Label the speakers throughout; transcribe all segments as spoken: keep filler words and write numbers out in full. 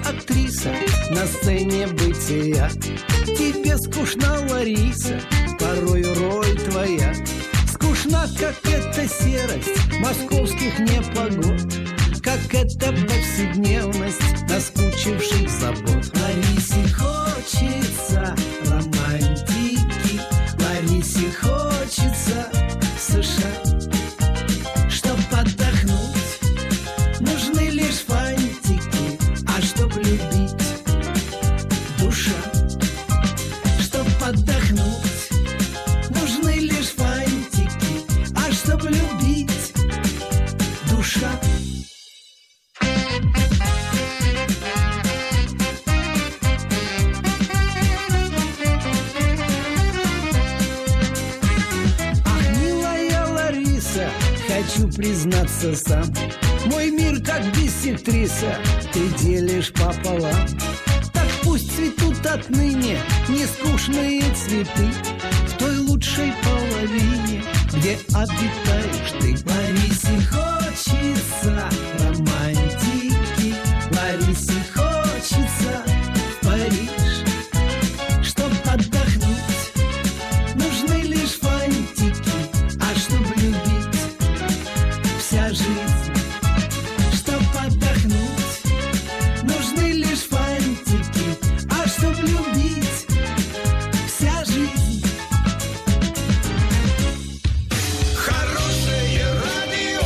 Speaker 1: актриса на сцене бытия. Тебе скучна, Лариса, порою роль твоя. Скучна, как эта серость московских непогод, как эта повседневность наскучивших забот. Ларисе хочется романтики, Ларисе хочется США. Чтоб отдохнуть, нужны лишь фантики, а чтоб любить душа. Чтоб отдохнуть, нужны лишь фантики, а чтоб любить душа. Хочу признаться сам, мой мир как биссектриса, ты делишь пополам. Так пусть цветут отныне нескучные цветы в той лучшей половине, где обитаешь ты. Ларисе хочется романтики, Ларисе хочется в Париж. Чтоб отдохнуть, нужны лишь фантики, а чтоб любить вся жизнь. Чтоб отдохнуть, нужны лишь фантики, а чтоб любить вся жизнь.
Speaker 2: Хорошее радио,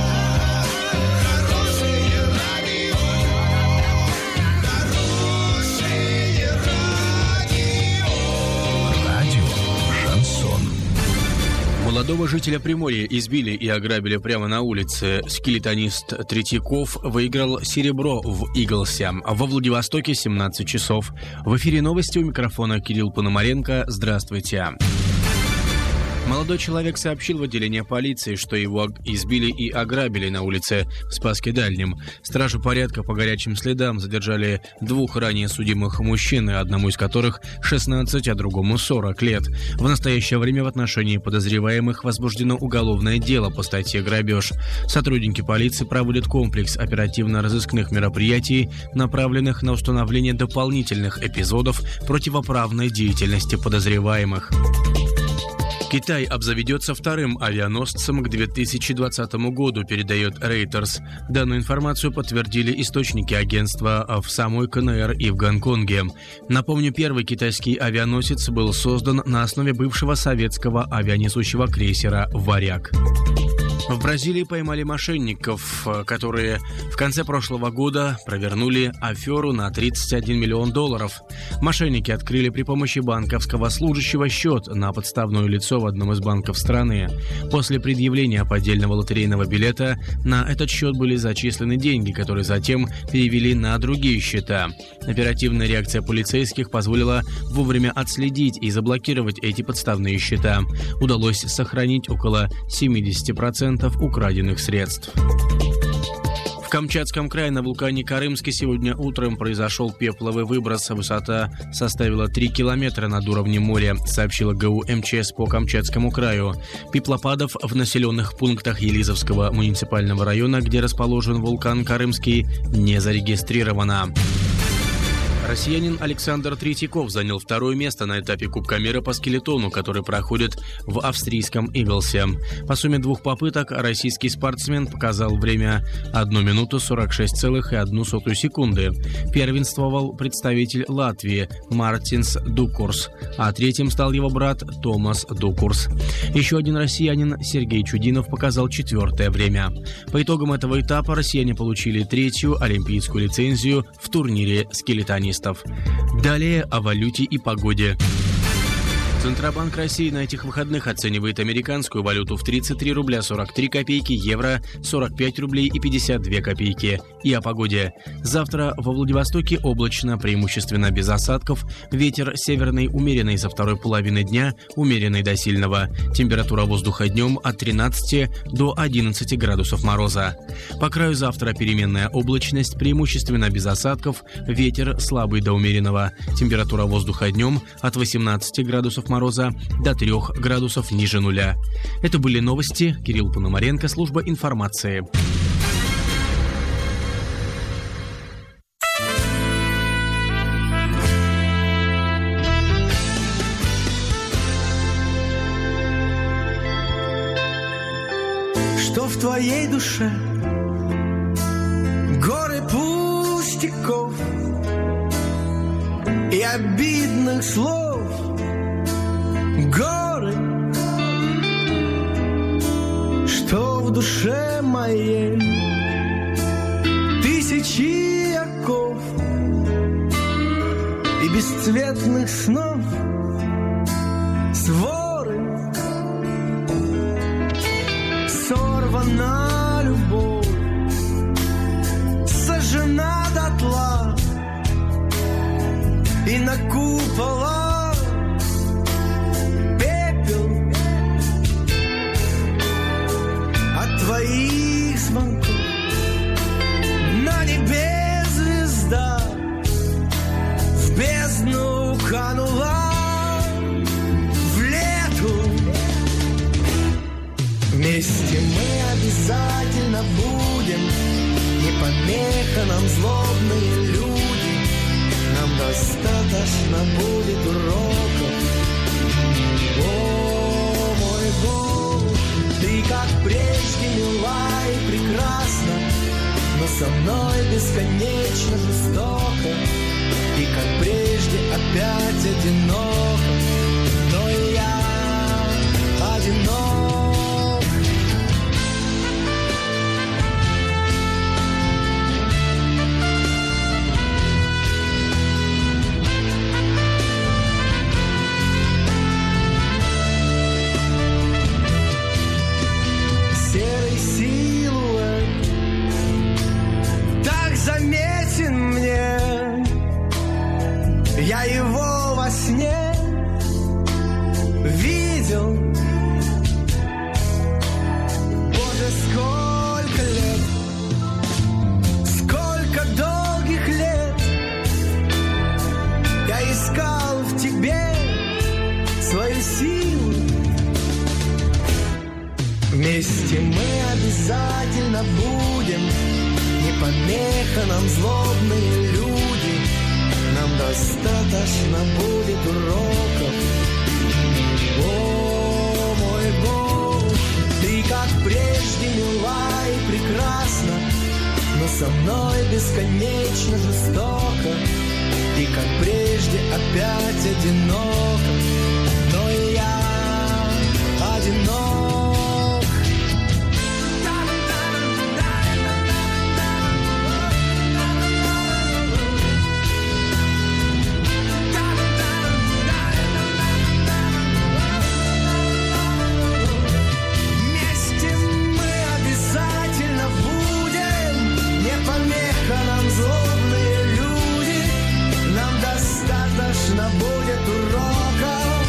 Speaker 2: хорошее радио, хорошее радио. Радио Шансон.
Speaker 3: Молодого жителя Приморья избили и ограбили прямо на улице. Скелетонист Третьяков выиграл серебро в Иглсе. Во Владивостоке семнадцать часов. В эфире новости, у микрофона Кирилл Пономаренко. Здравствуйте. Молодой человек сообщил в отделение полиции, что его избили и ограбили на улице в Спасске-Дальнем. Стражи порядка по горячим следам задержали двух ранее судимых мужчин, одному из которых шестнадцать, а другому сорок лет. В настоящее время в отношении подозреваемых возбуждено уголовное дело по статье «Грабеж». Сотрудники полиции проводят комплекс оперативно-розыскных мероприятий, направленных на установление дополнительных эпизодов противоправной деятельности подозреваемых. Китай обзаведется вторым авианосцем к две тысячи двадцатому году, передает Reuters. Данную информацию подтвердили источники агентства в самой КНР и в Гонконге. Напомню, первый китайский авианосец был создан на основе бывшего советского авианесущего крейсера «Варяг». В Бразилии поймали мошенников, которые в конце прошлого года провернули аферу на тридцать один миллион долларов. Мошенники открыли при помощи банковского служащего счет на подставное лицо в одном из банков страны. После предъявления поддельного лотерейного билета на этот счет были зачислены деньги, которые затем перевели на другие счета. Оперативная реакция полицейских позволила вовремя отследить и заблокировать эти подставные счета. Удалось сохранить около семьдесят процентов украденных средств. В Камчатском крае на вулкане Карымский сегодня утром произошел пепловый выброс. Высота составила три километра над уровнем моря, сообщила ГУ МЧС по Камчатскому краю. Пеплопадов в населенных пунктах Елизовского муниципального района, где расположен вулкан Карымский, не зарегистрировано. Россиянин Александр Третьяков занял второе место на этапе Кубка мира по скелетону, который проходит в австрийском Иглсе. По сумме двух попыток российский спортсмен показал время одну минуту сорок шесть целых одну сотую секунды. Первенствовал представитель Латвии Мартинс Дукурс, а третьим стал его брат Томас Дукурс. Еще один россиянин Сергей Чудинов показал четвертое время. По итогам этого этапа россияне получили третью олимпийскую лицензию в турнире скелетонистов. Далее о валюте и погоде. Центробанк России на этих выходных оценивает американскую валюту в тридцать три рубля сорок три копейки, евро сорок пять рублей и пятьдесят две копейки. И о погоде. Завтра во Владивостоке облачно, преимущественно без осадков. Ветер северный умеренный со второй половины дня, умеренный до сильного. Температура воздуха днем от тринадцати до одиннадцати градусов мороза. По краю завтра переменная облачность, преимущественно без осадков. Ветер слабый до умеренного. Температура воздуха днем от восемнадцати градусов мороза до трёх градусов ниже нуля. Это были новости. Кирилл Пономаренко, служба информации.
Speaker 1: в твоей душе горы пустяков и обидных слов, горы, что в душе моей тысячи оков и бесцветных снов, своры, сорвана любовь, сожжена дотла, и на куполах пепел от твоих звонков. На небе звезда в бездну канула, в лету. Вместе мы обязательно будем, не помеха нам злобные люди. Нам достаточно будет уроков. О, мой Бог, ты как прежде мила и прекрасна, но со мной бесконечно жестоко, и как прежде опять одиноко, но и я одинок. Заметен мне, я его во сне видел. Боже, сколько лет, сколько долгих лет я искал в тебе свою силу. Вместе мы обязательно будем, не помеха нам злобные люди. Нам достаточно будет уроков. О, мой Бог, ты как прежде мила и прекрасна, но со мной бесконечно жестоко, и как прежде опять одиноко, но и я одинок. Достаточно будет уроков.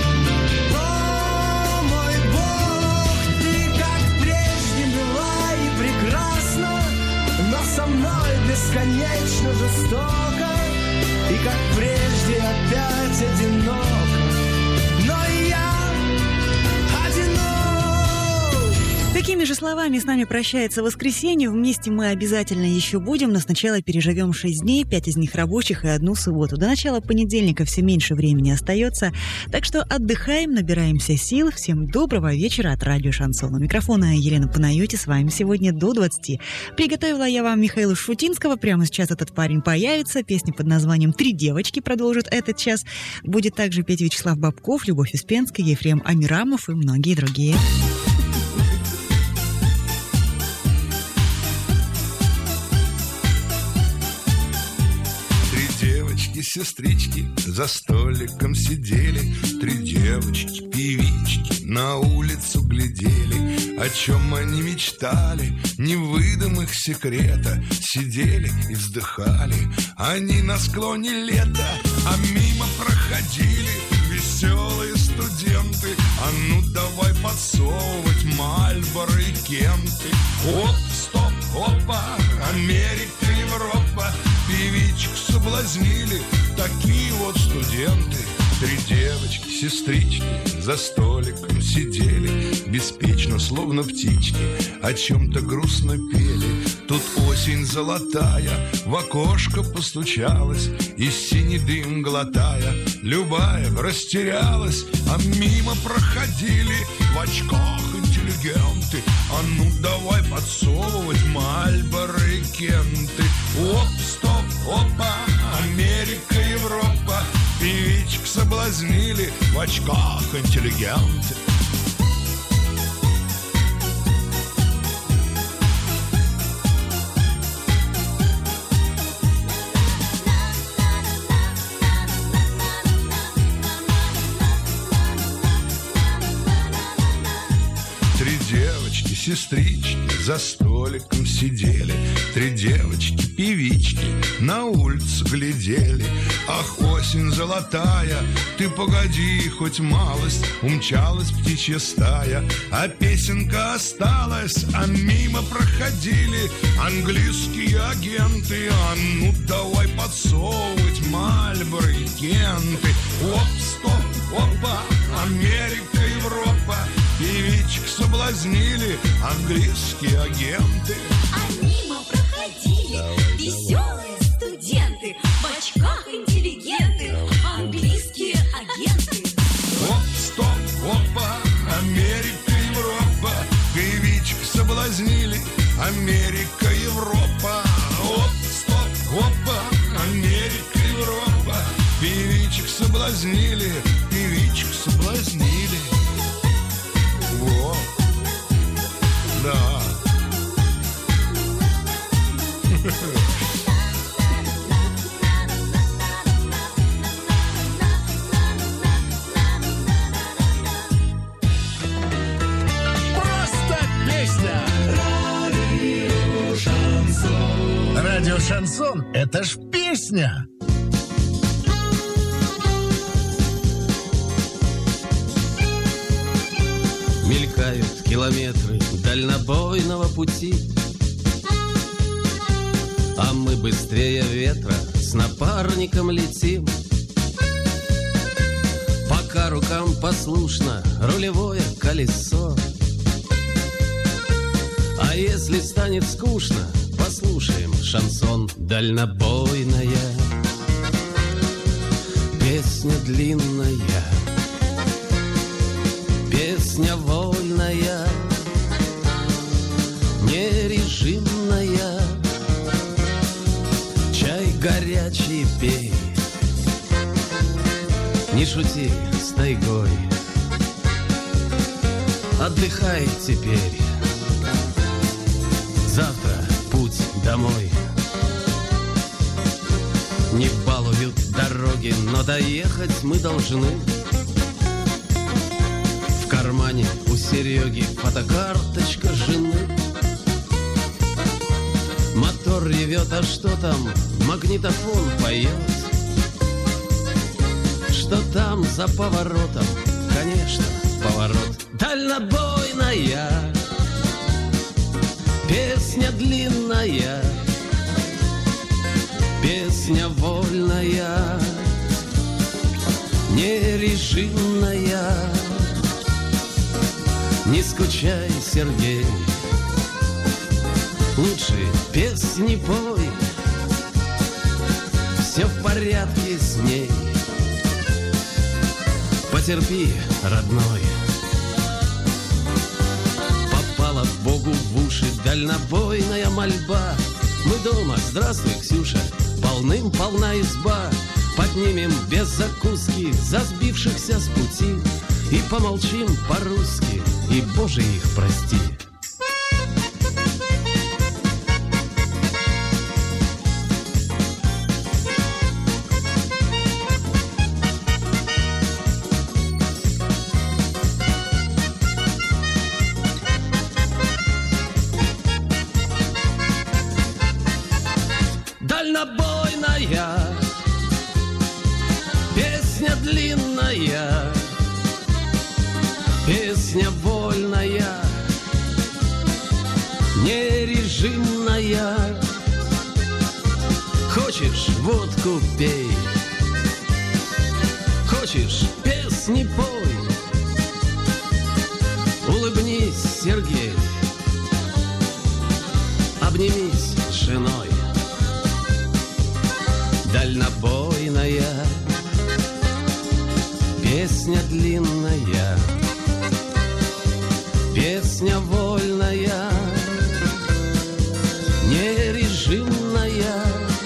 Speaker 1: О, мой Бог, ты как прежде мила и прекрасна, но со мной бесконечно жестоко, и как прежде опять одиноко, но и я одинок.
Speaker 4: Такими же словами с нами прощается воскресенье. Вместе мы обязательно еще будем, но сначала переживем шесть дней, пять из них рабочих и одну субботу. До начала понедельника все меньше времени остается, так что отдыхаем, набираемся сил. Всем доброго вечера от радио Шансон. У микрофона Елена Панайоти, с вами сегодня до двадцати. Приготовила я вам Михаила Шутинского. Прямо сейчас этот парень появится. Песня под названием «Три девочки» продолжит этот час. Будет также петь Вячеслав Бабков, Любовь Успенская, Ефрем Амирамов и многие другие.
Speaker 2: Сестрички за столиком сидели, три девочки, певички на улицу глядели. О чем они мечтали, не выдам их секрета. Сидели и вздыхали они на склоне лета, а мимо проходили веселые студенты. А ну давай подсовывать Мальборо и Кенты. Оп, стоп, опа, Америка, Европа. Певичек соблазнили такие вот студенты. Три девочки, сестрички за столиком сидели, беспечно, словно птички, о чем-то грустно пели. Тут осень золотая в окошко постучалась, и синий дым глотая, любая растерялась. А мимо проходили в очках интеллигенты. интеллигенты. А ну давай подсовывать Мальборо и Кенты. Оп, стоп, опа, Америка, Европа. Певичек соблазнили в очках интеллигенты. Сестрички за столиком сидели, три девочки-певички на улицу глядели. Ах, осень золотая, ты погоди, хоть малость, умчалась птичья стая, а песенка осталась, а мимо проходили английские агенты. А ну давай подсовывать Мальборо и Кенты. Оп, стоп, опа, Америка, Европа. Певичек соблазнили английские агенты.
Speaker 5: А мимо проходили давай, веселые давай. Студенты в очках интеллигенты, английские агенты.
Speaker 2: Оп, стоп, опа, Америка, Европа. Певичек соблазнили Америка, Европа. Оп, стоп, опа, Америка, Европа. Певичек соблазнили, певичек соблазнили. Во, да.
Speaker 1: Просто песня. Радио Шансон. Радио Шансон — это ж песня.
Speaker 6: Мелькают километры дальнобойного пути, а мы быстрее ветра с напарником летим. Пока рукам послушно рулевое колесо. А если станет скучно, послушаем шансон. Дальнобойная песня длинная, песня вольная, нережимная. Чай горячий пей, не шути с тайгой. Отдыхай теперь, завтра путь домой. Не балуют дороги, но доехать мы должны. В кармане у Сереги фотокарточка жены. Мотор ревет, а что там? Магнитофон поет. Что там за поворотом? Конечно, поворот. Дальнобойная песня длинная, песня вольная, нережимная. Не скучай, Сергей, лучше песни пой. Все в порядке с ней. Потерпи, родной. Попала Богу в уши дальнобойная мольба. Мы дома, здравствуй, Ксюша, полным-полна изба. Поднимем без закуски за сбившихся с пути и помолчим по-русски, и, Боже, их прости. Дальнобойная песня длинная, песня вольная, нережимная. Хочешь, водку пей, хочешь, песни пой. Улыбнись, Сергей, обнимись с женой. Дальнобойная песня длинная, песня песня вольная, нережимная.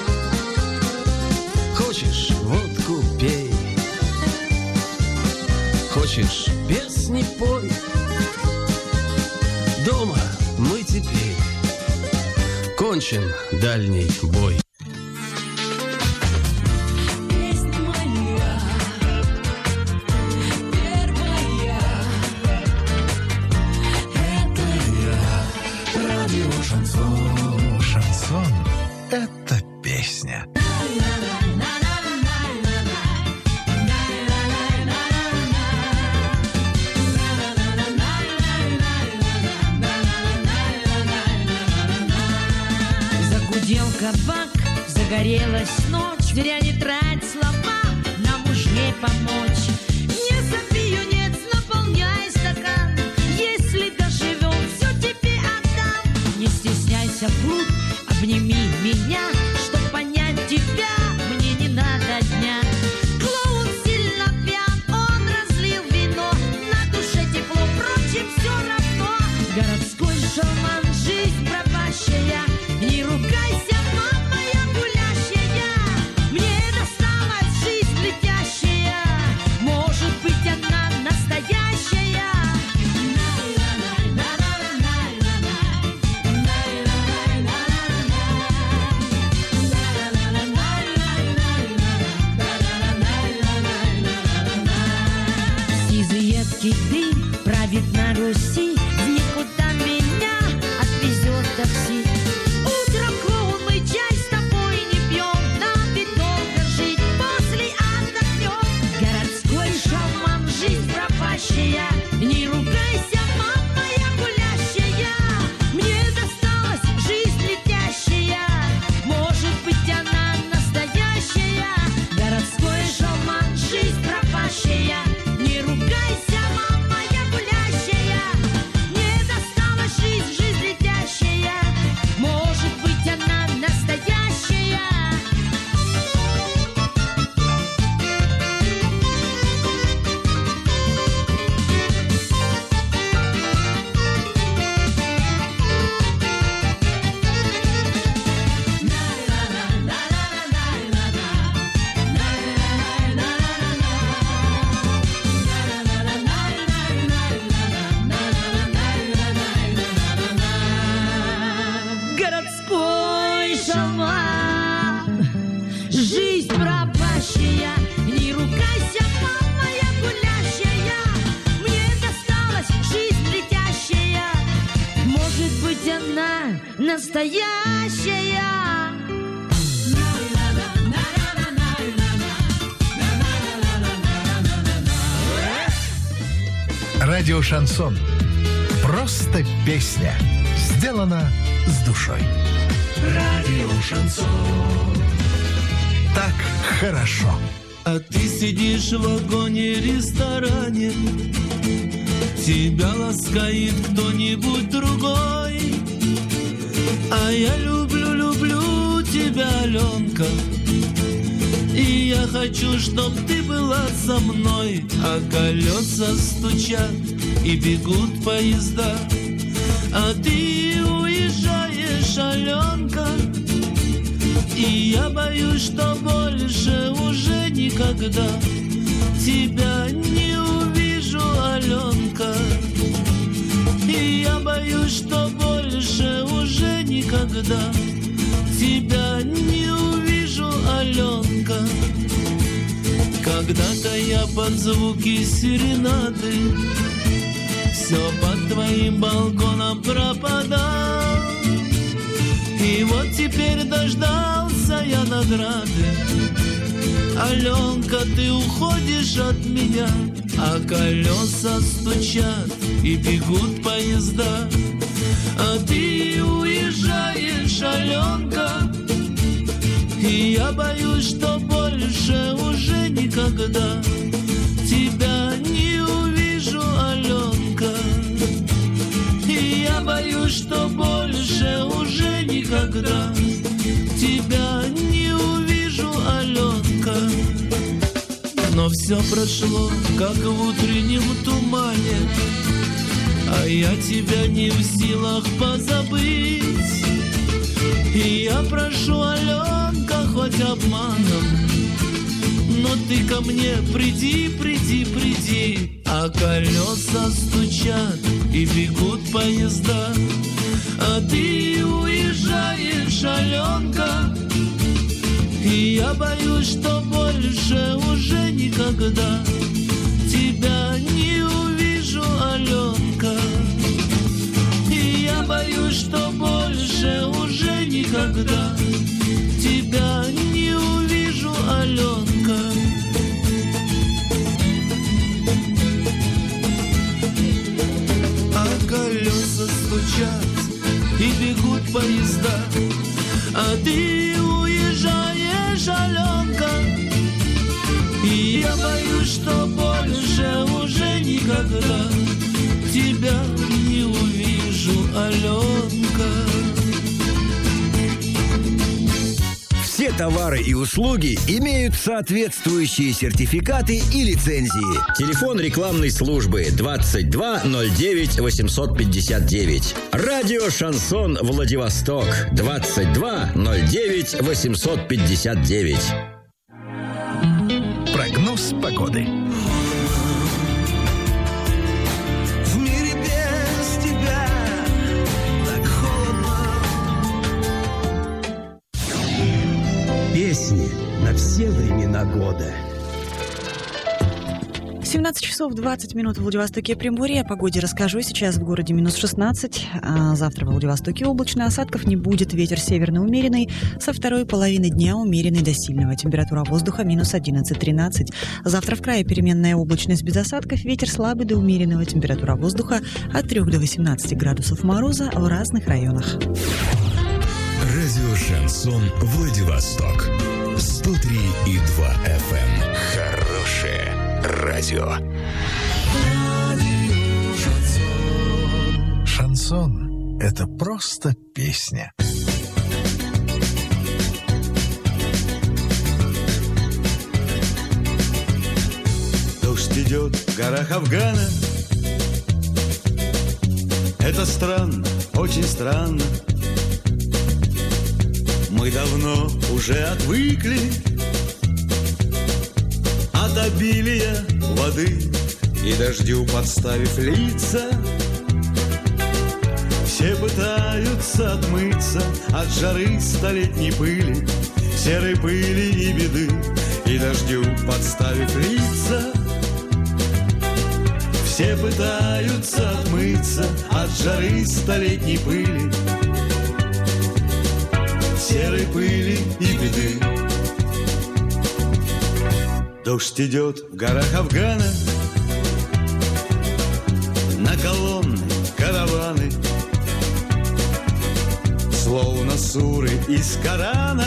Speaker 6: Хочешь водку пей, хочешь песни пой. Дома мы теперь, кончен дальний бой.
Speaker 5: Песня моя, первая, это я.
Speaker 1: Радио Шансон. Шансон — это песня.
Speaker 5: Загудел кабак, загорелась ночь. Зря не трать слова, нам уж не помочь. Не сопи, юнец, наполняй стакан. Если доживем, все тебе отдам. Не стесняйся, пруд, обними меня. Чтоб понять тебя, мне не надо дня. Клоун сильно пьян, он разлил вино. На душе тепло, впрочем, все равно. Городской шалман, жизнь пропащая. Не ругайся, мама, я гулящая. Мне досталась жизнь летящая. Может быть, она настоящая. Сизый едкий дым правит на Руси. В никуда меня отвезет такси. Утром, клоун, мы чай с тобой не пьем. Нам ведь долго жить, после отдохнем. Городской шалман, жизнь пропащая. Не ругайся, мама, я гулящая. Мне досталась жизнь летящая. Может быть, она настоящая. Городской шалман, жизнь пропащая. Не ругайся, мама, я гулящая. Мне досталась жизнь, жизнь летящая. Может быть, она настоящая. Городской шалман, жизнь пропащая. Не ругайся, мама, я гулящая. Мне досталась жизнь летящая. Может быть, она настоящая.
Speaker 1: Радио Шансон. Просто песня. Сделана с душой. Радио Шансон. Так хорошо.
Speaker 7: А ты сидишь в вагоне-ресторане, тебя ласкает кто-нибудь другой. А я люблю, люблю тебя, Аленка, и я хочу, чтоб ты была со мной. А колеса стучат и бегут поезда, а ты уезжаешь, Аленка. И я боюсь, что больше уже никогда тебя не увижу, Аленка. И я боюсь, что больше уже никогда тебя не увижу, Аленка. Когда-то я под звуки серенады все под твоим балконом пропадал. И вот теперь дождался я награды. Аленка, ты уходишь от меня, а колеса стучат и бегут поезда. А ты уезжаешь, Аленка, и я боюсь, что больше уже никогда тебя не увижу, Аленка. И я боюсь, что больше уже никогда тебя не увижу, Аленка. Но все прошло, как в утреннем тумане, а я тебя не в силах позабыть. И я прошу, Аленка, хоть обманом, но ты ко мне приди, приди, приди. А колеса стучат и бегут поезда, а ты уезжаешь, Аленка. И я боюсь, что больше уже никогда тебя не увижу, Аленка. И я боюсь, что больше уже никогда тебя не увижу, Аленка. А колеса стучат и бегут поезда, а ты уезжаешь, Аленка. И я боюсь, что больше уже никогда тебя не увижу, Аленка.
Speaker 1: Все товары и услуги имеют соответствующие сертификаты и лицензии. Телефон рекламной службы двадцать два ноль девять восемьсот пятьдесят девять. Радио «Шансон Владивосток» двадцать два ноль девять восемьсот пятьдесят девять. Прогноз погоды.
Speaker 8: В мире без тебя так холодно.
Speaker 1: Песни на все времена года.
Speaker 4: семнадцать часов двадцать минут в Владивостоке и Приморье. О погоде расскажу. Сейчас в городе минус шестнадцать. А завтра в Владивостоке облачно, осадков не будет. Ветер северный умеренный. Со второй половины дня умеренный до сильного. Температура воздуха минус одиннадцать-тринадцать. Завтра в крае переменная облачность без осадков. Ветер слабый до умеренного. Температура воздуха от трёх до восемнадцати градусов мороза в разных районах.
Speaker 2: Радио «Шансон Владивосток». сто три и два эф эм. Хорошее радио.
Speaker 9: Шансон — это просто песня.
Speaker 10: Дождь идет в горах Афгана. Это странно, очень странно. Мы давно уже отвыкли от обилия воды и дождю подставив лица. Все пытаются отмыться от жары столетней пыли, серой пыли и беды, и дождю подставив лица. Все пытаются отмыться от жары столетней пыли, серой пыли и беды. Дождь идет в горах Афгана, на колонны, караваны, словно суры из Корана.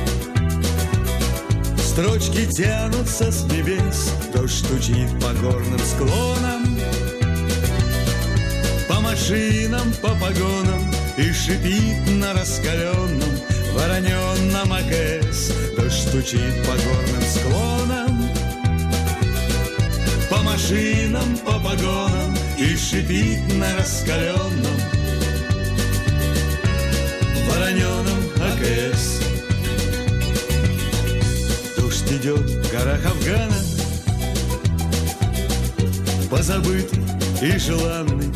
Speaker 10: Строчки тянутся с небес, дождь стучит по горным склонам, по машинам, по погонам и шипит на раскаленном вороненном АКС. Дождь стучит по горным склонам, по машинам, по погонам и шипит на раскаленном вороненном АКС. Дождь идет в горах Афгана, позабытый и желанный.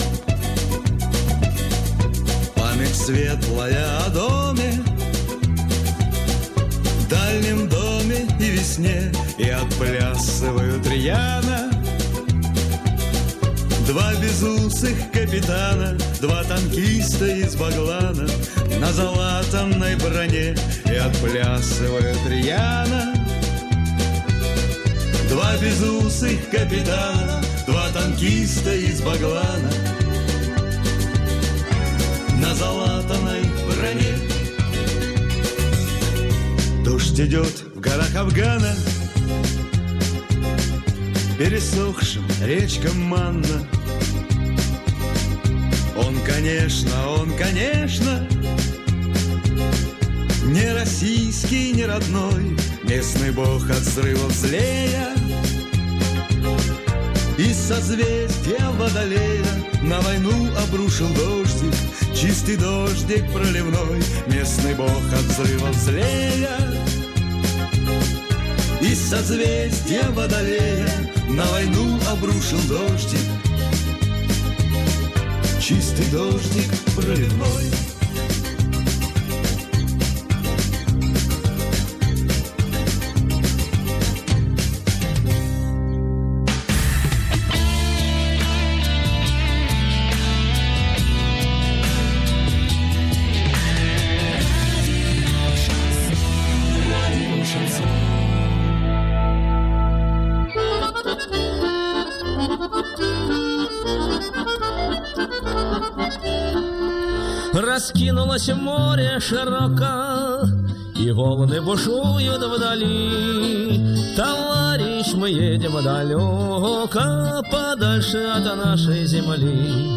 Speaker 10: Память светлая о доме, дальнем доме и весне, и отплясывают рьяно два безусых капитана, два танкиста из Баглана на залатанной броне, и отплясывают рьяно два безусых капитана, два танкиста из Баглана на залатанной броне. Дождь идет в горах Афгана, пересохшим речкам Манна. Он, конечно, он, конечно, не российский, не родной, местный бог от взрывов злея. Из созвездия Водолея на войну обрушил дождик, чистый дождик проливной, местный бог от взрывов злея. Из созвездия Водолея на войну обрушил дождик, чистый дождик проливной.
Speaker 6: Раскинулось море широко, и волны бушуют вдали. Товарищ, мы едем далеко, подальше от нашей земли.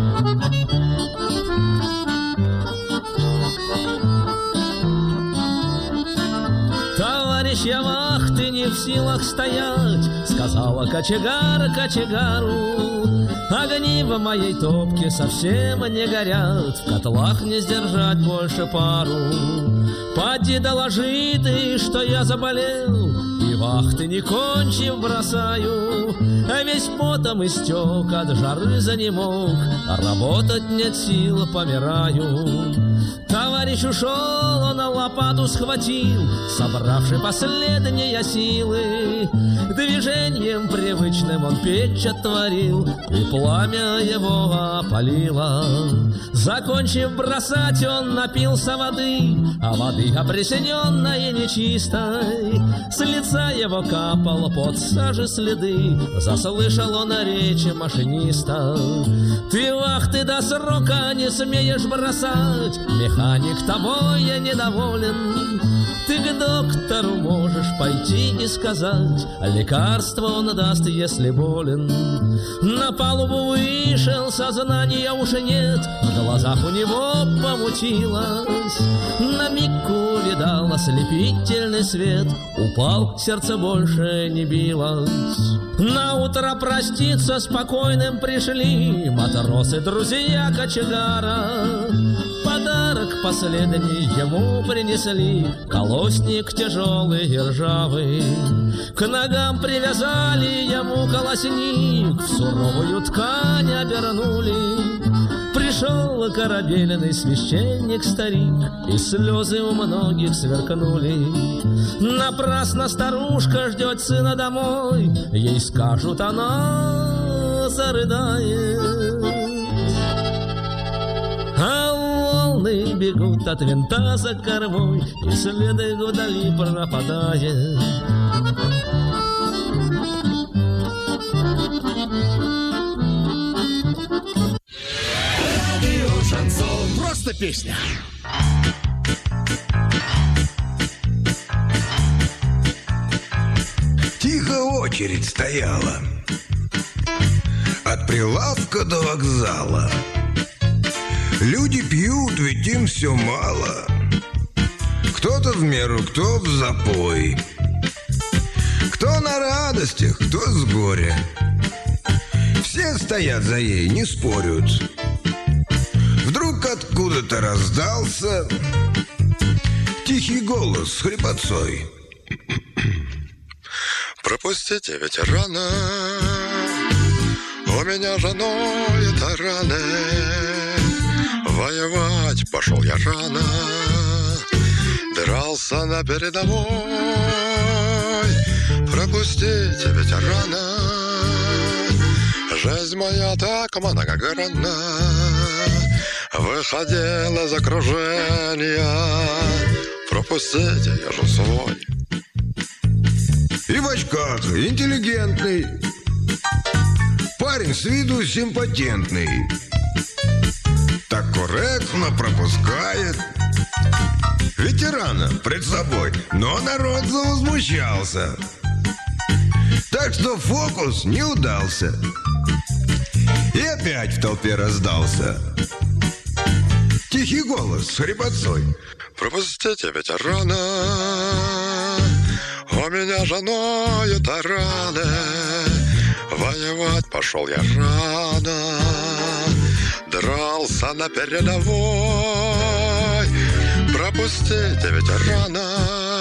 Speaker 6: Товарищ, я вахты не в силах стоять, сказала кочегар кочегару. Огни в моей топке совсем не горят, в котлах не сдержать больше пару. Поди доложи ты, что я заболел, и вахты не кончив бросаю. А весь потом истек, от жары занемог, а работать нет сил, помираю. Товарищ ушел, он лопату схватил, собравший последние силы. Движением привычным он печь отворил, и пламя его опалило. Закончив бросать, он напился воды, а воды опресненной и нечистой. С лица его капал под сажи следы, заслышал он речи машиниста. Ты вахты до срока не смеешь бросать, механик тобой недоволен. Ты к доктору можешь пойти и сказать, лекарство он даст, если болен. На палубу вышел, сознания уже нет, в глазах у него помутилось. На миг увидал ослепительный свет, упал, сердце больше не билось. На утро проститься спокойным пришли матросы, друзья кочегара. Подарок последний ему принесли, колосник тяжелый и ржавый. К ногам привязали ему колосник, в суровую ткань обернули. Пришел корабельный священник-старик, и слезы у многих сверкнули. Напрасно старушка ждет сына домой, ей скажут, она зарыдает. А волны бегут от винта за кормой, и следы вдали пропадает.
Speaker 2: Радио Шансон. Просто песня.
Speaker 11: Тихо очередь стояла от прилавка до вокзала. Люди пьют, ведь им все мало. Кто-то в меру, кто в запой, кто на радостях, кто с горя. Все стоят за ей, не спорят. Вдруг откуда-то раздался тихий голос с хрипотцой:
Speaker 12: пропустите ветерана, у меня женой-то раны. Воевать пошел я рано, дрался на передовой. Пропустите ветерана, жизнь моя так многогранна. Выходил из окружения, пропустите, я же свой.
Speaker 11: И в очках интеллигентный, парень с виду симпатентный, так корректно пропускает ветерана пред собой, но народ завозмущался, так что фокус не удался. И опять в толпе раздался тихий голос с хрипотцой:
Speaker 12: пропустите ветерана, у меня женой-то раны. Воевать пошел я рано, дрался на передовой. Пропустите, ветерана,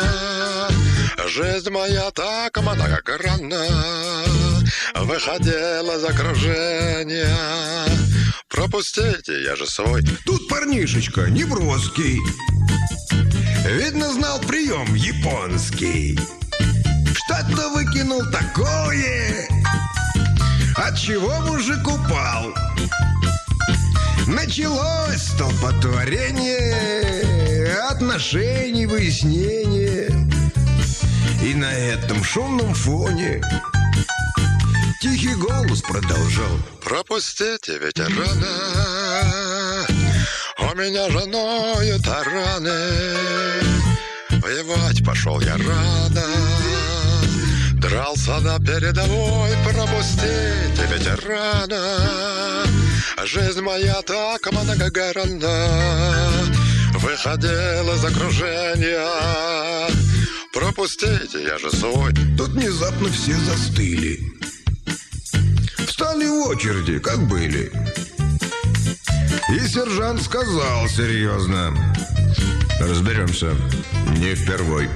Speaker 12: жизнь моя так многогранна, выходила из окружения. Пропустите, я же свой.
Speaker 11: Тут парнишечка неброский, видно, знал прием японский. Что-то выкинул такое, от чего мужик упал. Началось столпотворение отношений, выяснение. И на этом шумном фоне тихий голос продолжал:
Speaker 12: пропустите, ветерана, у меня женою тараны. Воевать пошел я рано, дрался на передовой. Пропустите, ветерана, жизнь моя так многогранна, выходил из окружения. Пропустите, я же свой.
Speaker 11: Тут внезапно все застыли, встали в очереди, как были. И сержант сказал серьезно: разберемся, не впервой.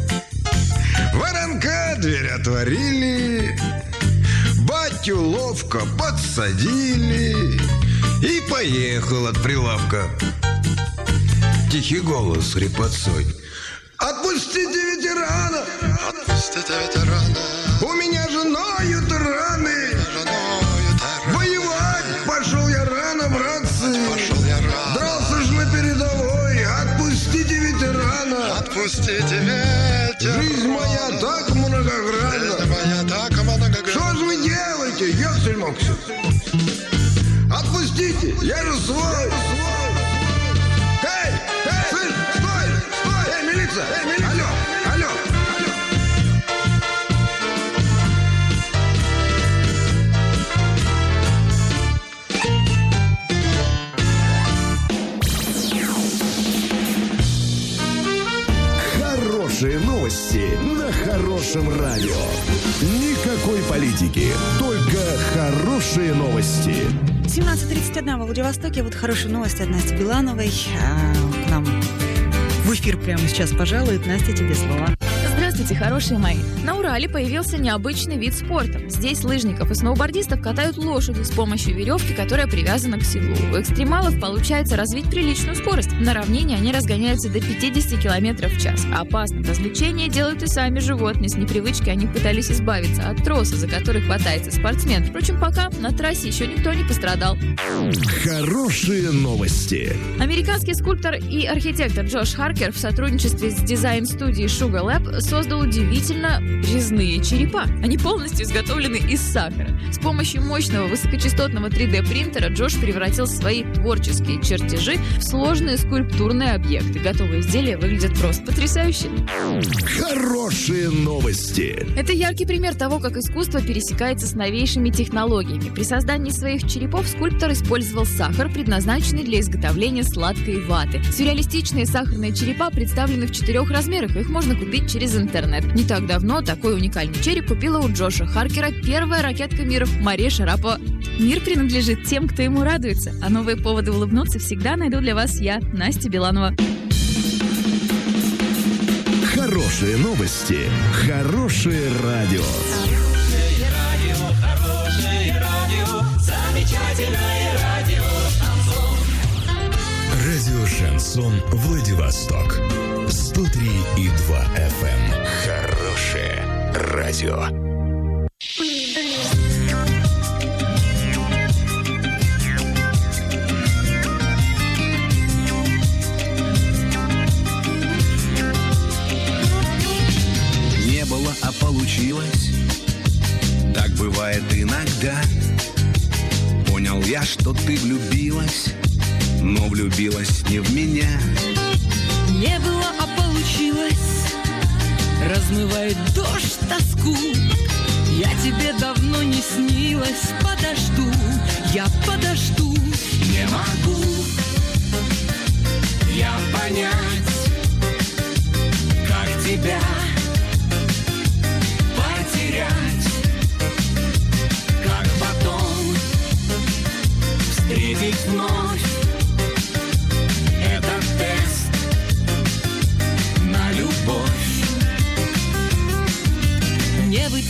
Speaker 11: Воронка дверь отворили, батю ловко подсадили, и поехал от прилавка тихий голос с хрипотцой: отпустите ветерана!
Speaker 12: Отпустите, ветерана!
Speaker 11: У меня женою раны! Воевать пошел я рано, братцы!
Speaker 12: Пошел я рано!
Speaker 11: Дрался ж на передовой! Отпустите ветерана!
Speaker 12: Отпустите ветерана!
Speaker 11: Жизнь моя так многогранна!
Speaker 12: Жизнь моя так многогранна!
Speaker 11: Что же вы делаете, ёксель-моксель? Отпустите! Я же свой! Эй! Эй! Слышь! Стой! Стой! Эй, милиция! Эй, милиция! Алло! Алло!
Speaker 2: Хорошие новости на хорошем радио. Никакой политики, только хорошие новости.
Speaker 4: семнадцать тридцать один во Владивостоке. Вот хорошая новость от Насти Билановой. А, к нам в эфир прямо сейчас пожалует. Настя, тебе слова.
Speaker 13: Здравствуйте, хорошие мои. На Урале появился необычный вид спорта. Здесь лыжников и сноубордистов катают лошадью с помощью веревки, которая привязана к седлу. У экстремалов получается развить приличную скорость. На равнине они разгоняются до пятьдесят километров в час. А опасным развлечение делают и сами животные. С непривычки они пытались избавиться от троса, за который хватается спортсмен. Впрочем, пока на трассе еще никто не пострадал.
Speaker 2: Хорошие новости.
Speaker 13: Американский скульптор и архитектор Джош Харкер в сотрудничестве с дизайн-студией Sugar Lab создал удивительно резные черепа. Они полностью изготовлены из сахара. С помощью мощного высокочастотного три дэ принтера Джош превратил свои творческие чертежи в сложные скульптурные объекты. Готовые изделия выглядят просто потрясающе.
Speaker 2: Хорошие новости.
Speaker 13: Это яркий пример того, как искусство пересекается с новейшими технологиями. При создании своих черепов скульптор использовал сахар, предназначенный для изготовления сладкой ваты. Сюрреалистичные сахарные черепа представлены в четырех размерах. Их можно купить через интернет. Не так давно такой уникальный череп купила у Джоша Харкера первая ракетка мира Мария Шарапова. Мир принадлежит тем, кто ему радуется. А новые поводы улыбнуться всегда найду для вас я, Настя Биланова.
Speaker 2: Хорошие новости. Хорошее радио.
Speaker 8: Хорошее радио, хорошее радио, замечательное радио «Шансон».
Speaker 2: Радио «Шансон» Владивосток. сто три и два эф эм. Хорошее радио.
Speaker 14: Не было, а получилось. Так бывает иногда. Понял я, что ты влюбилась, но влюбилась не в меня.
Speaker 5: Не было, а получилось. Размывает дождь тоску. Я тебе давно не снилась. Подожду, я подожду.
Speaker 8: Не могу я понять, как тебя потерять, как потом встретить вновь.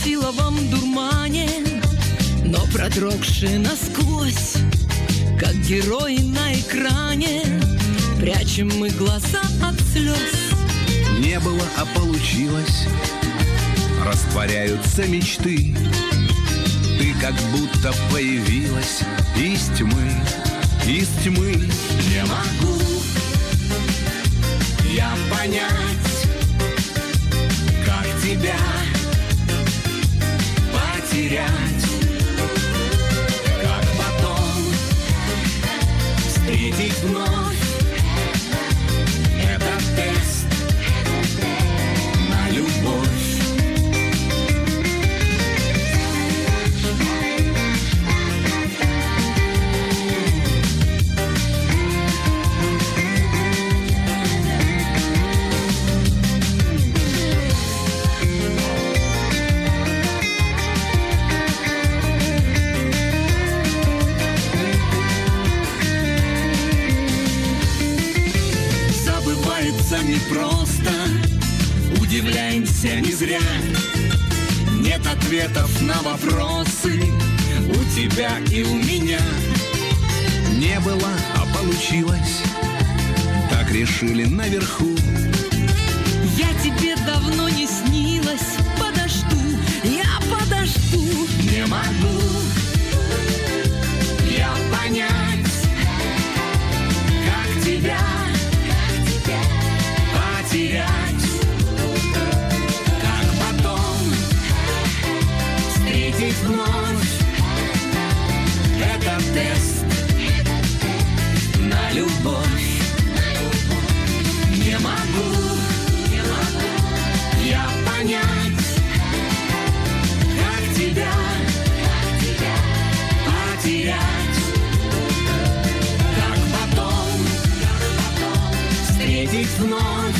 Speaker 5: силовом дурмане, но продрогшие насквозь, как герои на экране, прячем мы глаза от слез.
Speaker 14: Не было, а получилось. Растворяются мечты. Ты как будто появилась из тьмы, из тьмы.
Speaker 8: Не могу я понять, как тебя потерять, как потом встретить вновь. Это тест на любовь. Непросто, удивляемся не зря. Нет ответов на вопросы у тебя и у меня.
Speaker 14: Не было, а получилось. Так решили наверху.
Speaker 5: Я тебе давно не снилась. Подожду, я подожду.
Speaker 8: Не могу я понять, как тебя потерять, как потом встретить вновь. Это тест на любовь. Не могу, не могу я понять, как тебя потерять, как потом встретить вновь.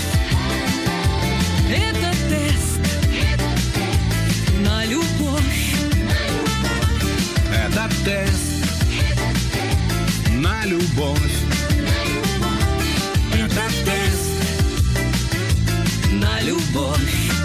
Speaker 5: Это тест на любовь.
Speaker 14: Это тест на любовь.
Speaker 8: Это тест
Speaker 5: на любовь.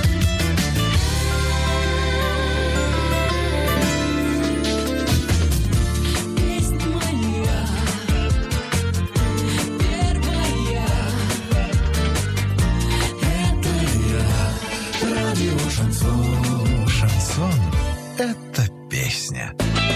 Speaker 9: Шансон — это песня.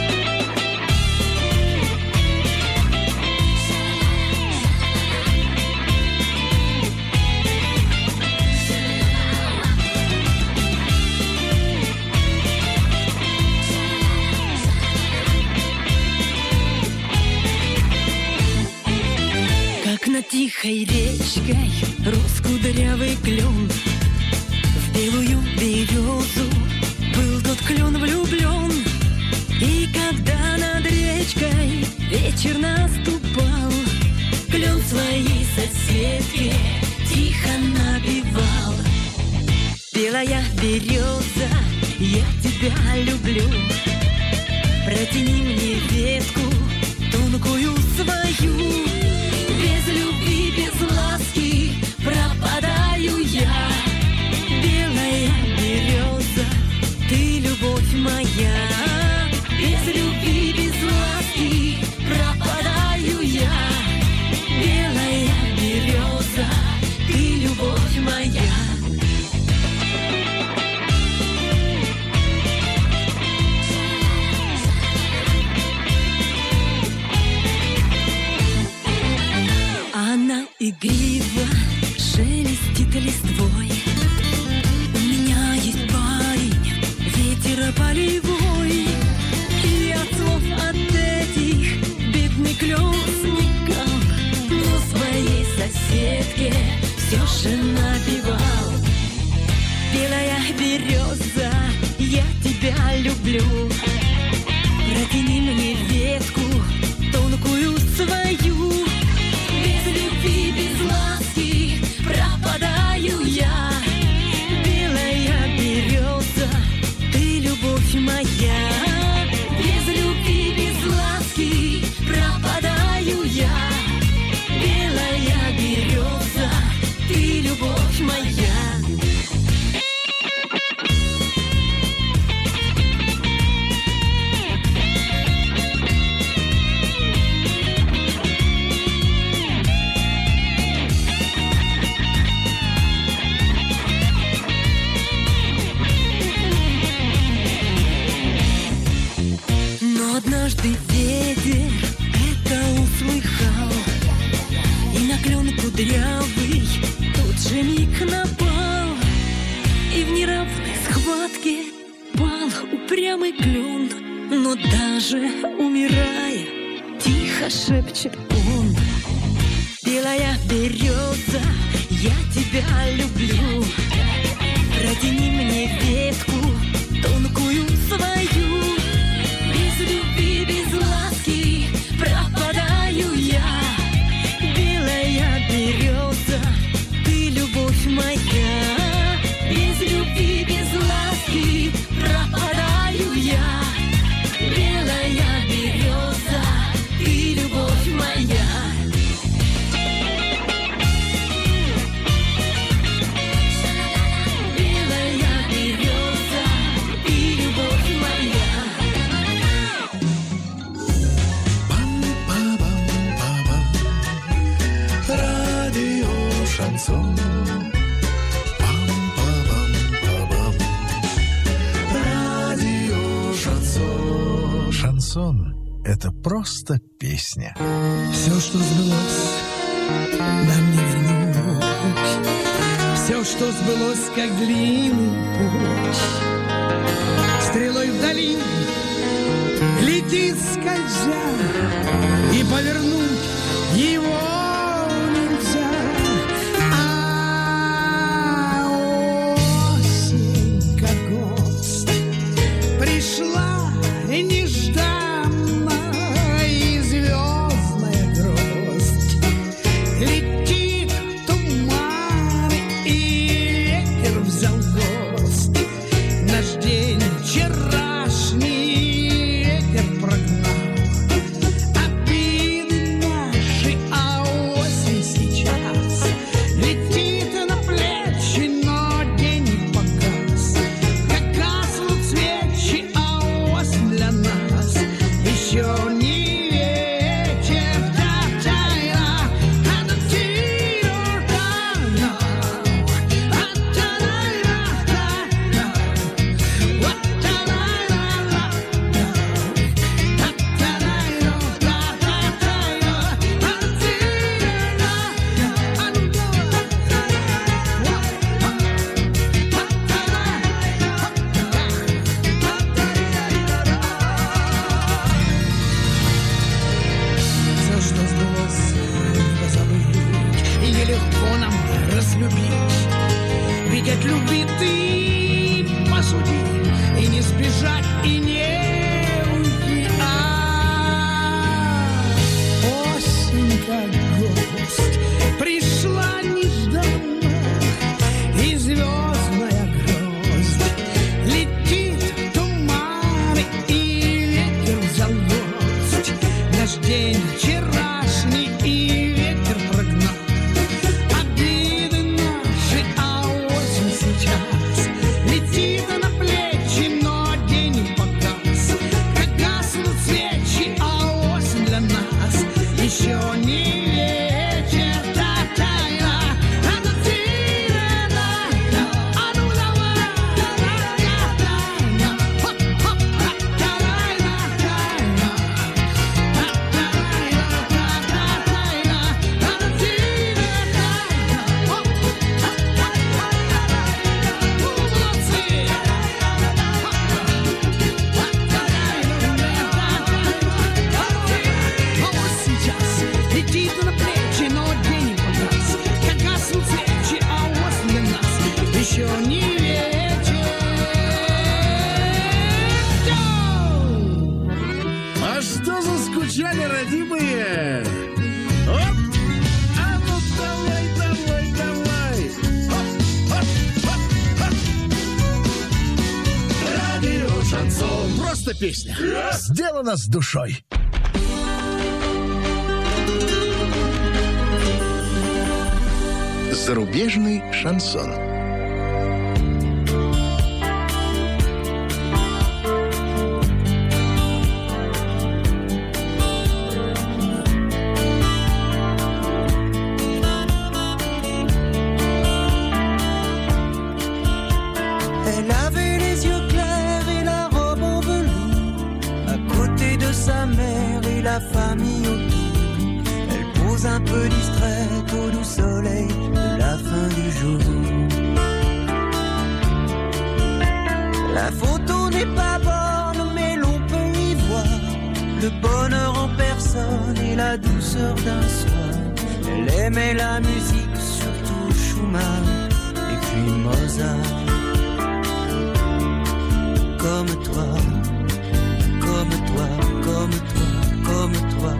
Speaker 5: Как над тихой речкой рос кудрявый клен, в белую березу был тот клен влюблен. И когда над речкой вечер наступал, клен своей соседке тихо напевал: белая береза, я тебя люблю, протяни мне ветку тонкую свою. Без любви, без ласки пропадаю я. Белая береза, ты любовь моя. Без любви, без ласки пропадаю я. Белая береза, ты любовь моя. Она игриво шелестит листвой. У меня есть парень, ветер полевой, и от слов от этих бедный клен сникал, но своей соседке все же напевал: белая береза, я тебя люблю, протяни мне ветку тонкую свою. Без любви, без ласки пропадаю я. Белая береза, ты любовь моя. Без любви, без ласки пропадаю я. Белая береза, ты любовь моя. схватке пал упрямый клен, но даже умирая, тихо шепчет он: белая береза, я тебя люблю. Протяни мне ветку тонкую свою. Без любви, без ласки пропадаю я. Белая береза, ты любовь моя. Без любви, без ласки пропадаю я. Белая береза, ты любовь моя.
Speaker 9: Шансон. Пам-па-пам-па-пам. Радио Шансон. Шансон — это просто песня.
Speaker 15: Все, что сбылось, нам не вернуть. Все, что сбылось, как длинный путь. Стрелой вдали летит скользя, и повернуть его
Speaker 9: Песня сделана с душой. Зарубежный шансон.
Speaker 16: Elle avait les yeux clairs et la robe en velours, à côté de sa mère et la famille autour. Elle pose un peu distraite au doux soleil de la fin du jour. La photo n'est pas bonne, mais l'on peut y voir le bonheur en personne et la douceur d'un soir. Elle aimait la musique, surtout Schumann et puis Mozart. Comme toi, comme toi, comme toi, comme toi.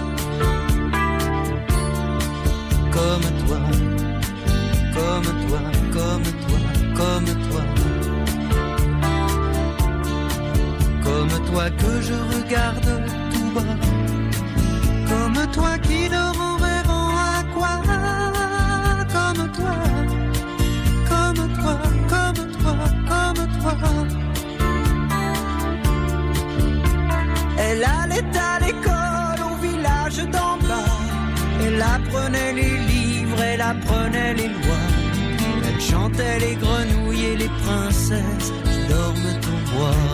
Speaker 16: Comme toi, comme toi, comme toi, comme toi. Comme toi que je regarde tout bas. Comme toi qui dort en rêvant à quoi. Comme toi, comme toi, comme toi, comme toi. Elle allait à l'école au village d'en bas. Elle apprenait les livres, elle apprenait les lois. Elle chantait les grenouilles et les princesses qui dorment au bois.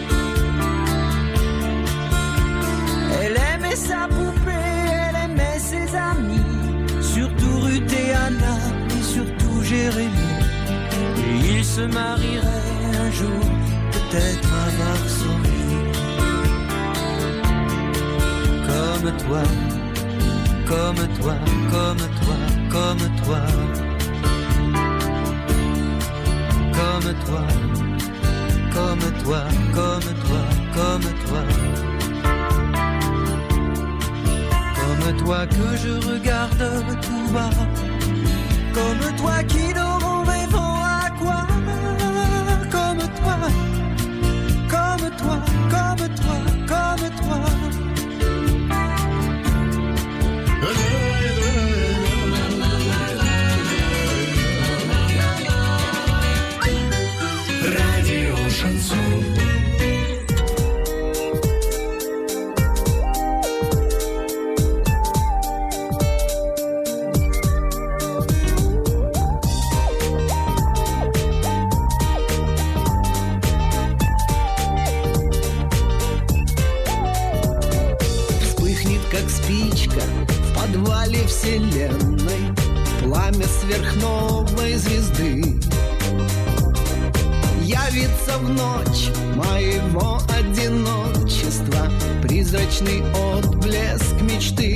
Speaker 16: Elle aimait sa poupée, elle aimait ses amis, surtout Ruth et Anna et surtout Jérémie. Et ils se marieraient un jour, peut-être à Varsovie. Comme toi, comme toi, comme toi, comme toi. Comme toi, comme toi, comme toi, comme toi. Comme toi que je regarde tout bas. Comme toi qui dort en rêvant à quoi. Comme toi, comme toi, comme toi, comme toi.
Speaker 8: Радио Шансон.
Speaker 15: Вспыхнет, как спичка в подвале вселенной, пламя сверхновой звезды. Явится в ночь моего одиночества призрачный отблеск мечты.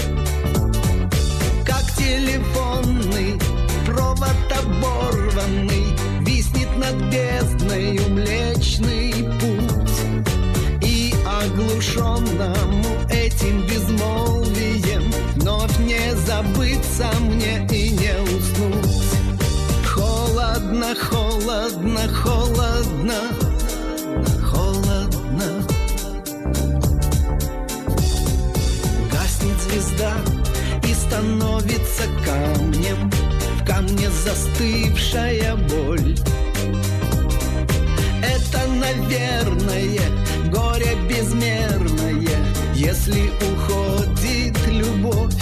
Speaker 15: Как телефонный провод оборванный виснет над бездною Млечный Путь. И оглушенному этим безмолвием вновь не забыться мне и не уснуть. Холодно, холодно, холодно, холодно. Гаснет звезда и становится камнем, в камне застывшая боль. Это, наверное, горе безмерное, если уходит любовь.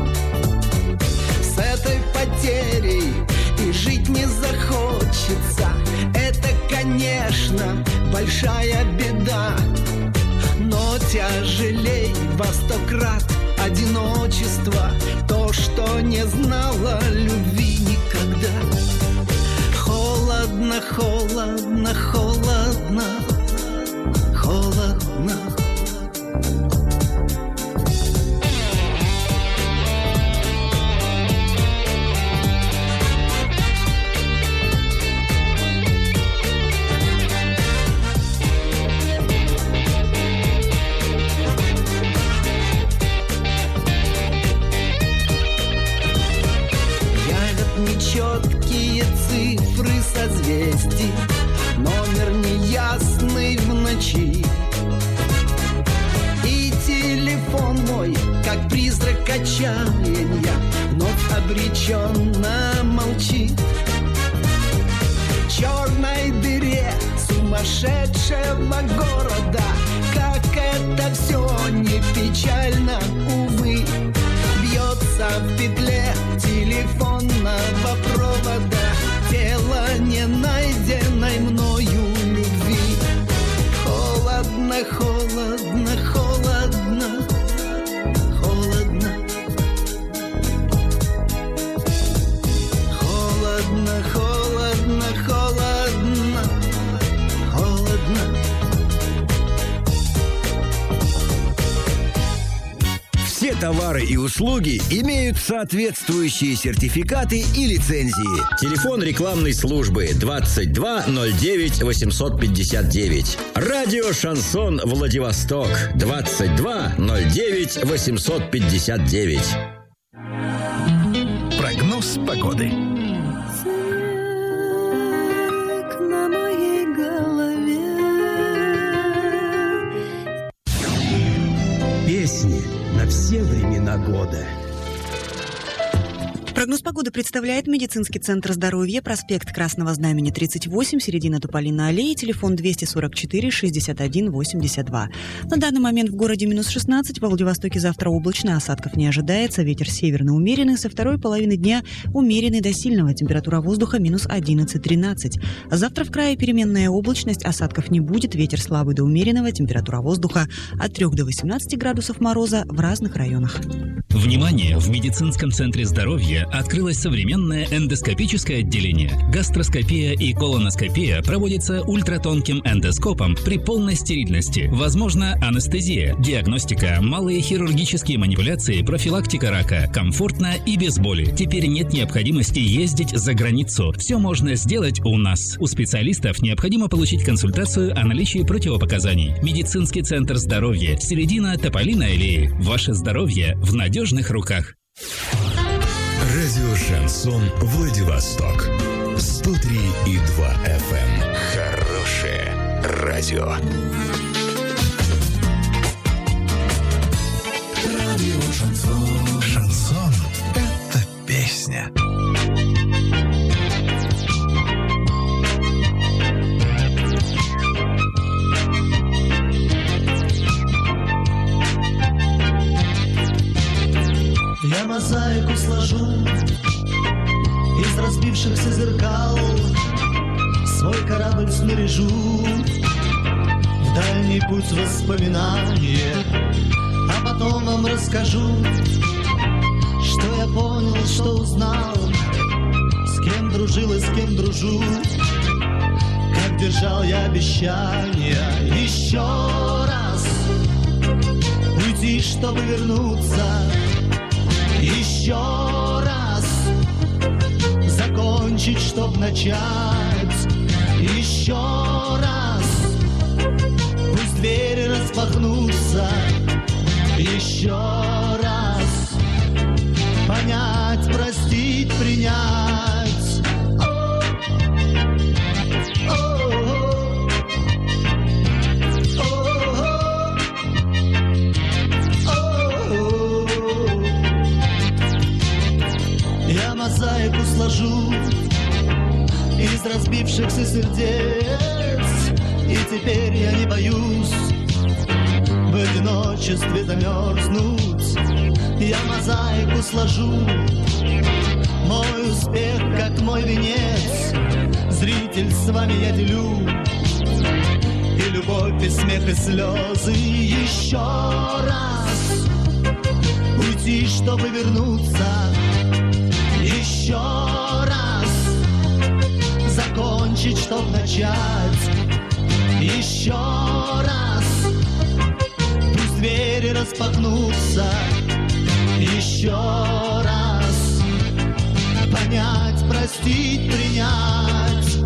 Speaker 15: С этой потерей и жить не захочется. Это, конечно, большая беда, но тяжелей во сто крат одиночество, то, что не знало любви никогда. Холодно, холодно, холодно, холодно. Четкие цифры созвездий, номер неясный в ночи. И телефон мой, как призрак отчаяния, вновь обреченно молчит. В черной дыре сумасшедшего города, как это все не печально, увы. Бьется в петле телефонного провода тело не найденной мною любви. Холодно, холодно, холодно, холодно. Холодно, холодно, холодно,
Speaker 1: товары и услуги имеют соответствующие сертификаты и лицензии. Телефон рекламной службы двадцать два ноль девять восемьсот пятьдесят девять. Радио «Шансон Владивосток» двадцать два ноль девять восемьсот пятьдесят девять.
Speaker 9: Прогноз погоды.
Speaker 17: Песни на все времена года.
Speaker 4: Прогноз погоды представляет медицинский центр здоровья, проспект Красного Знамени, тридцать восемь, середина Туполиной аллеи, телефон двести сорок четыре шестьдесят один восемьдесят два. На данный момент в городе минус шестнадцать, во Владивостоке завтра облачно, осадков не ожидается, ветер северный умеренный, со второй половины дня умеренный до сильного, температура воздуха минус одиннадцать-тринадцать. Завтра в крае переменная облачность, осадков не будет, ветер слабый до умеренного, температура воздуха от трёх до восемнадцати градусов мороза в разных районах.
Speaker 18: Внимание! В медицинском центре здоровья открылось современное эндоскопическое отделение. Гастроскопия и колоноскопия проводится ультратонким эндоскопом при полной стерильности. Возможно анестезия, диагностика, малые хирургические манипуляции, профилактика рака. Комфортно и без боли. Теперь нет необходимости ездить за границу. Все можно сделать у нас. У специалистов необходимо получить консультацию о наличии противопоказаний. Медицинский центр здоровья. Середина Тополиной аллеи. Ваше здоровье в надежных руках.
Speaker 2: Радио «Шансон Владивосток». сто три и два эф эм. Хорошее радио.
Speaker 9: Радио «Шансон». Шансон — это песня.
Speaker 19: Я мозаику сложу из разбившихся зеркал, свой корабль снаряжу в дальний путь воспоминания, а потом вам расскажу, что я понял, что узнал, с кем дружил и с кем дружу, как держал я обещания. Еще раз уйти, чтобы вернуться. Еще раз закончить, чтоб начать. Еще раз пусть двери распахнутся. Еще раз понять, простить, принять. Мозаику сложу из разбившихся сердец, и теперь я не боюсь в одиночестве замерзнуть. Я мозаику сложу, мой успех как мой венец, зритель, с вами я делю и любовь, и смех, и слезы. Еще раз уйти, чтобы вернуться. Еще раз закончить, чтоб начать. Еще раз пусть двери распахнутся. Еще раз понять, простить, принять.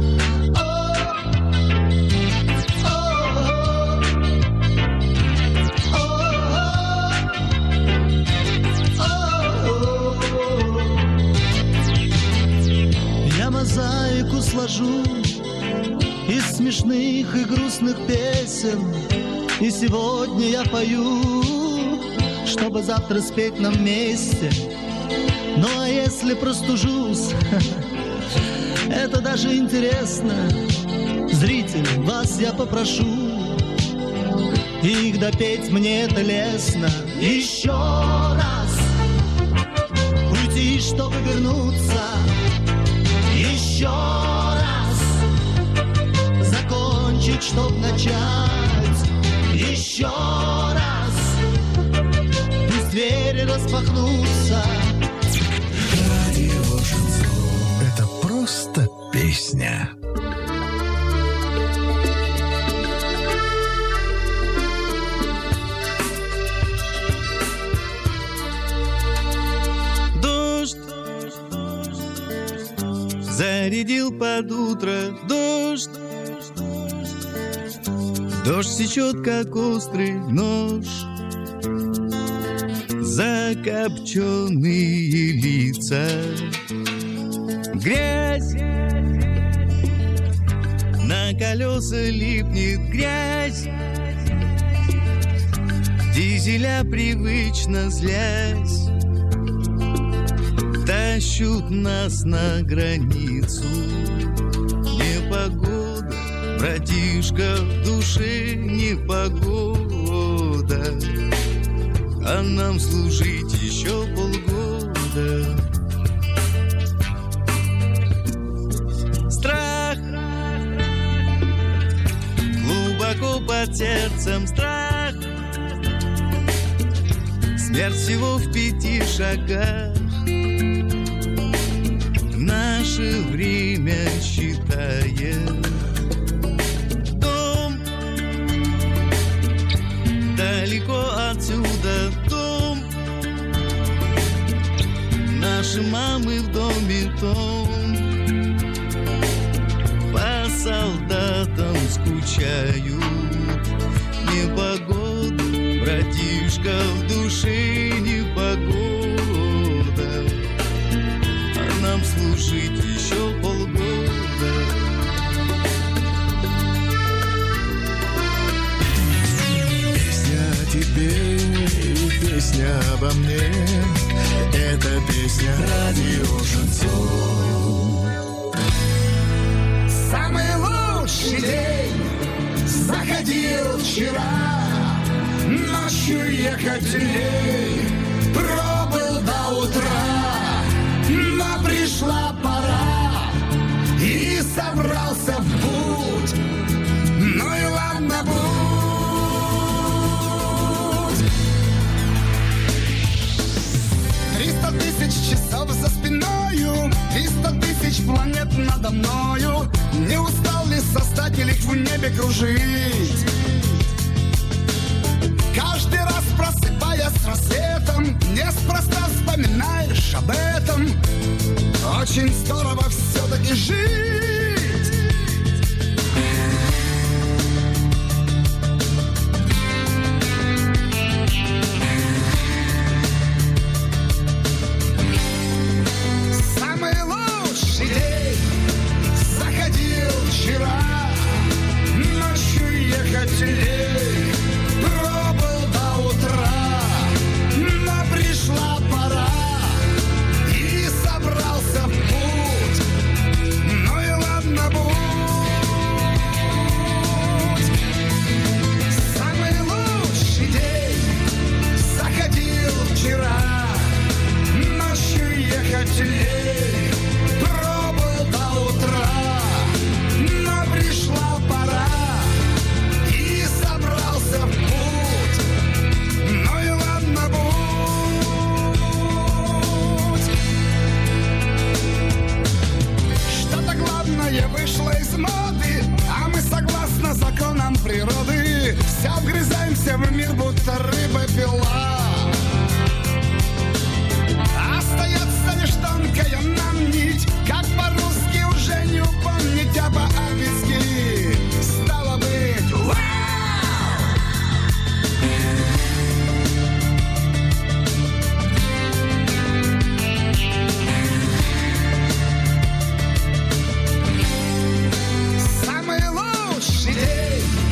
Speaker 19: Мозаику сложу из смешных и грустных песен, и сегодня я пою, чтобы завтра спеть нам вместе. Ну а если простужусь, это даже интересно. Зритель, вас я попрошу, их допеть мне это лестно. Еще раз уйти, чтобы вернуться. Еще раз закончить, чтоб начать. Еще раз пусть двери распахнутся.
Speaker 9: Радио «Шансон» — это просто песня.
Speaker 10: Зарядил под утро дождь. Дождь сечет, как острый нож. Закопченные лица. Грязь. На колеса липнет грязь. Дизеля привычно злясь тащут нас на границу. Непогода, братишка, в душе непогода, а нам служить еще полгода. Страх глубоко под сердцем, страх. Смерть всего в пяти шагах. Наше время считает. Дом далеко отсюда, дом. Наши мамы в доме том. По солдатам скучают. Непогода, братишка, в душе непогода, а нам служить еще полгода.
Speaker 9: Песня о тебе и песня обо мне. Это песня радио Шансон.
Speaker 11: Самый лучший день заходил вчера. Ночью ехать дней пробыл до утра. Но пришла пора и собрался в путь. Ну и ладно, будь. Триста тысяч часов за спиною, триста тысяч планет надо мною. Не устал ли создатель их в небе кружить? Каждый раз просыпаясь с рассветом, неспроста вспоминаешь об этом. Очень здорово все-таки жить.